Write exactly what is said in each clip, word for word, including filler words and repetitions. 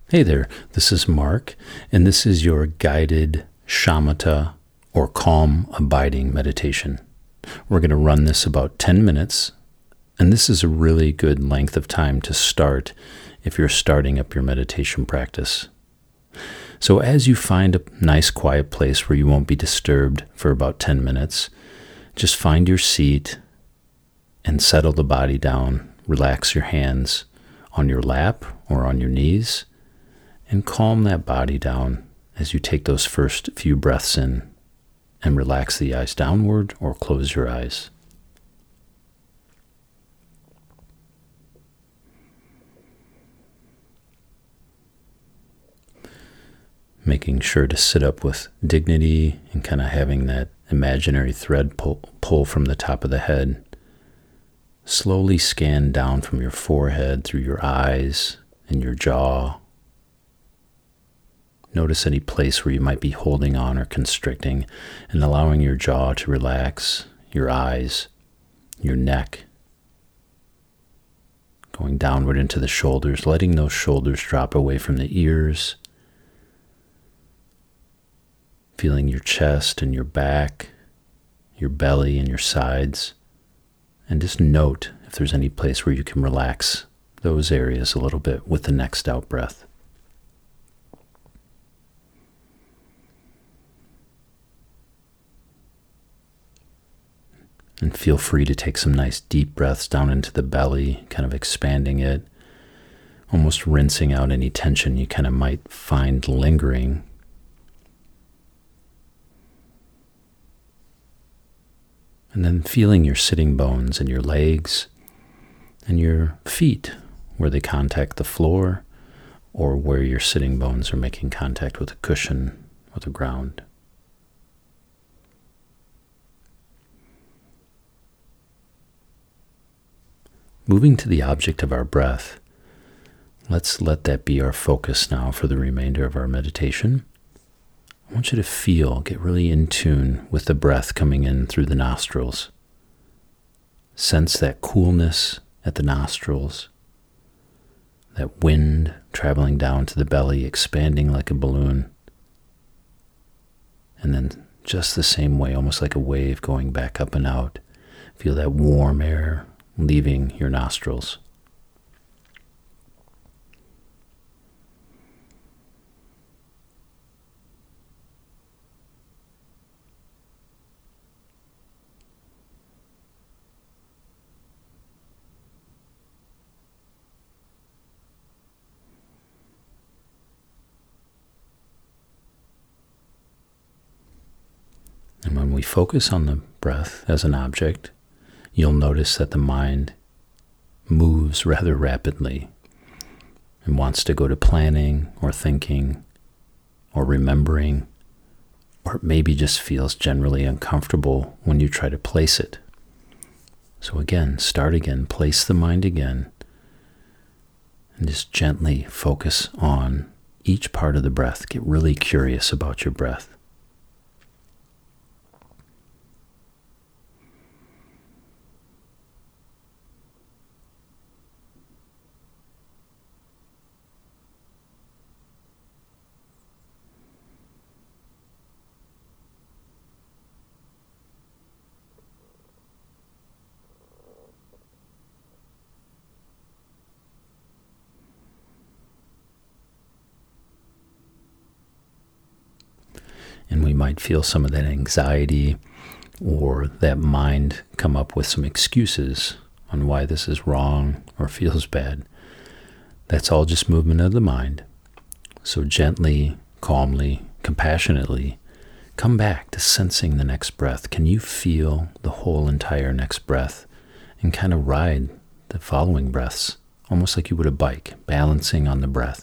Hey there, this is Mark, and this is your guided shamatha or calm abiding meditation. We're going to run this about ten minutes, and this is a really good length of time to start if you're starting up your meditation practice. So as you find a nice quiet place where you won't be disturbed for about ten minutes, just find your seat and settle the body down. Relax your hands on your lap or on your knees, and calm that body down as you take those first few breaths in, and relax the eyes downward or close your eyes. Making sure to sit up with dignity and kind of having that imaginary thread pull, pull from the top of the head. Slowly scan down from your forehead through your eyes and your jaw. Notice any place where you might be holding on or constricting, and allowing your jaw to relax, your eyes, your neck, going downward into the shoulders, letting those shoulders drop away from the ears, feeling your chest and your back, your belly and your sides, and just note if there's any place where you can relax those areas a little bit with the next out breath. And feel free to take some nice deep breaths down into the belly, kind of expanding it, almost rinsing out any tension you kind of might find lingering. And then feeling your sitting bones and your legs and your feet where they contact the floor or where your sitting bones are making contact with the cushion or the ground. Moving to the object of our breath, let's let that be our focus now for the remainder of our meditation. I want you to feel, get really in tune with the breath coming in through the nostrils. Sense that coolness at the nostrils, that wind traveling down to the belly, expanding like a balloon. And then just the same way, almost like a wave going back up and out. Feel that warm air leaving your nostrils. And when we focus on the breath as an object, you'll notice that the mind moves rather rapidly and wants to go to planning or thinking or remembering, or it maybe just feels generally uncomfortable when you try to place it. So again, start again, place the mind again, and just gently focus on each part of the breath. Get really curious about your breath. And we might feel some of that anxiety or that mind come up with some excuses on why this is wrong or feels bad. That's all just movement of the mind. So gently, calmly, compassionately, come back to sensing the next breath. Can you feel the whole entire next breath and kind of ride the following breaths, almost like you would a bike, balancing on the breath?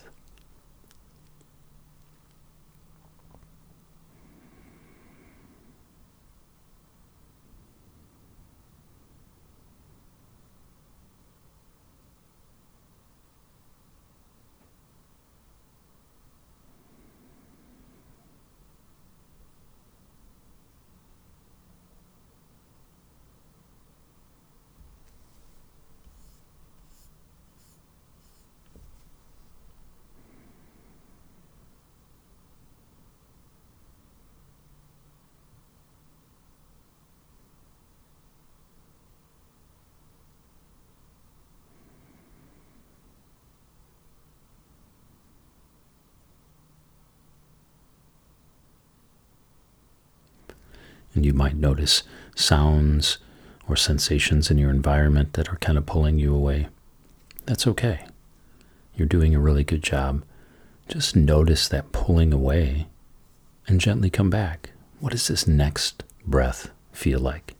and you might notice sounds or sensations in your environment that are kind of pulling you away. That's okay. You're doing a really good job. Just notice that pulling away and gently come back. What does this next breath feel like?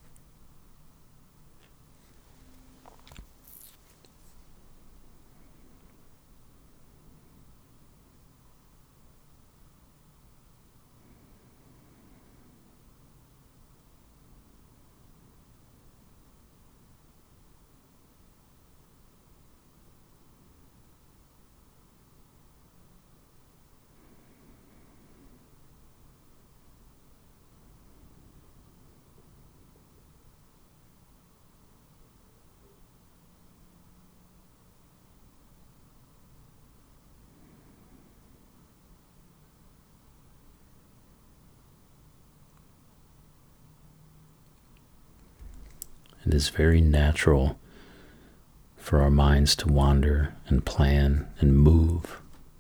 It is very natural for our minds to wander and plan and move.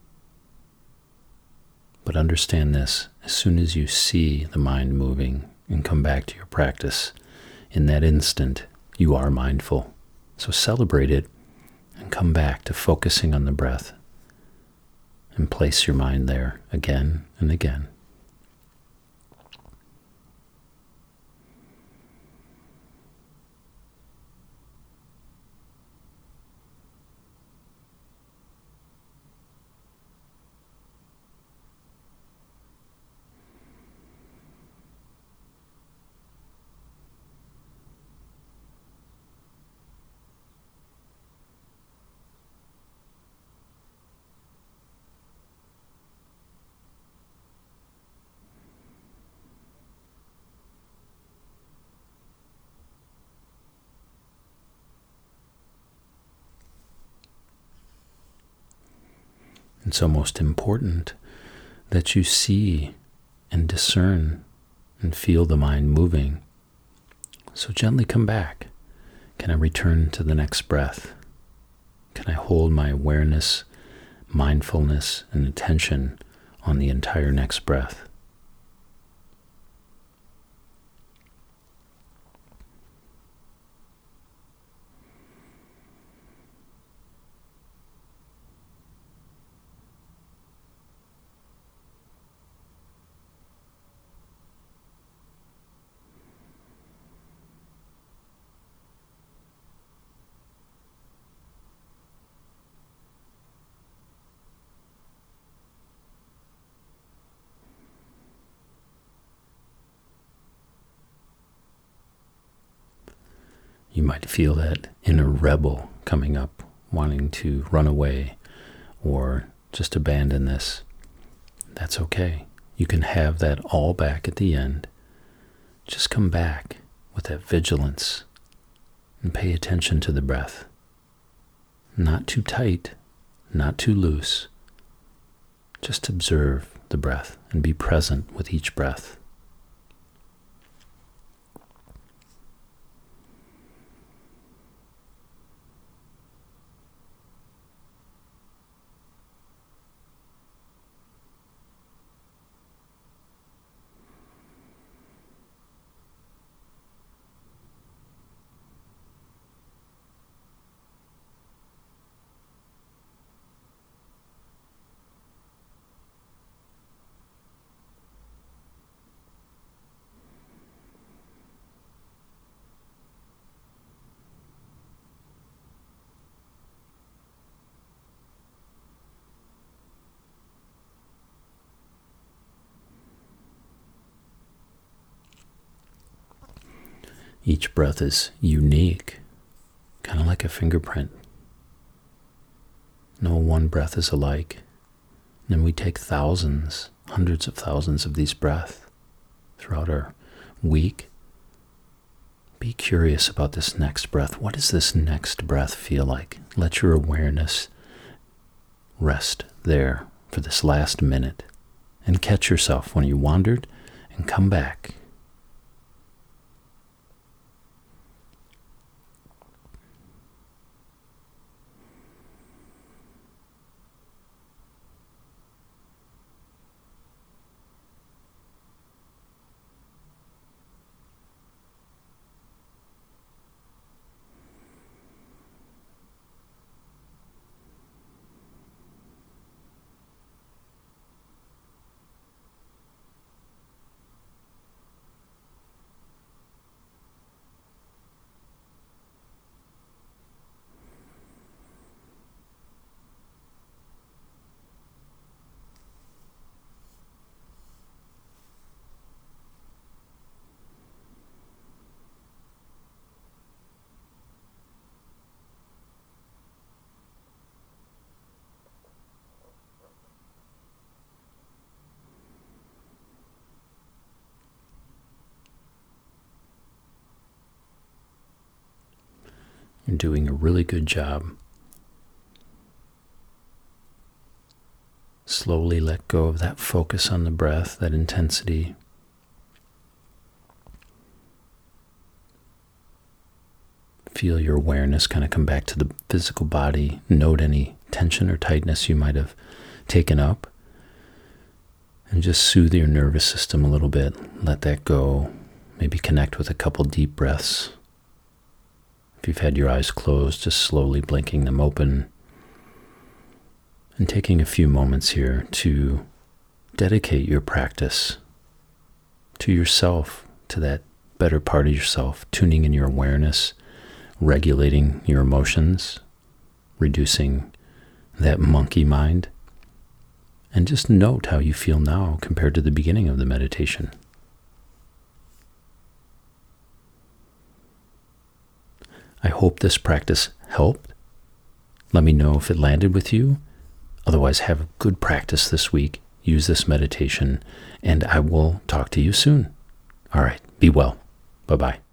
But understand this, as soon as you see the mind moving and come back to your practice, in that instant, you are mindful. So celebrate it and come back to focusing on the breath and place your mind there again and again. It's almost important that you see and discern and feel the mind moving. So gently come back. Can I return to the next breath? Can I hold my awareness, mindfulness, and attention on the entire next breath? You might feel that inner rebel coming up, wanting to run away or just abandon this. That's okay. You can have that all back at the end. Just come back with that vigilance and pay attention to the breath. Not too tight, not too loose. Just observe the breath and be present with each breath. Each breath is unique, kind of like a fingerprint. No one breath is alike. And we take thousands, hundreds of thousands of these breaths throughout our week. Be curious about this next breath. What does this next breath feel like? Let your awareness rest there for this last minute and catch yourself when you wandered and come back. You're doing a really good job. Slowly let go of that focus on the breath, that intensity. Feel your awareness kind of come back to the physical body. Note any tension or tightness you might have taken up. And just soothe your nervous system a little bit. Let that go. Maybe connect with a couple deep breaths. If you've had your eyes closed, just slowly blinking them open. And taking a few moments here to dedicate your practice to yourself, to that better part of yourself, tuning in your awareness, regulating your emotions, reducing that monkey mind, and just note how you feel now compared to the beginning of the meditation. I hope this practice helped. Let me know if it landed with you. Otherwise, have a good practice this week. Use this meditation, and I will talk to you soon. All right, be well. Bye-bye.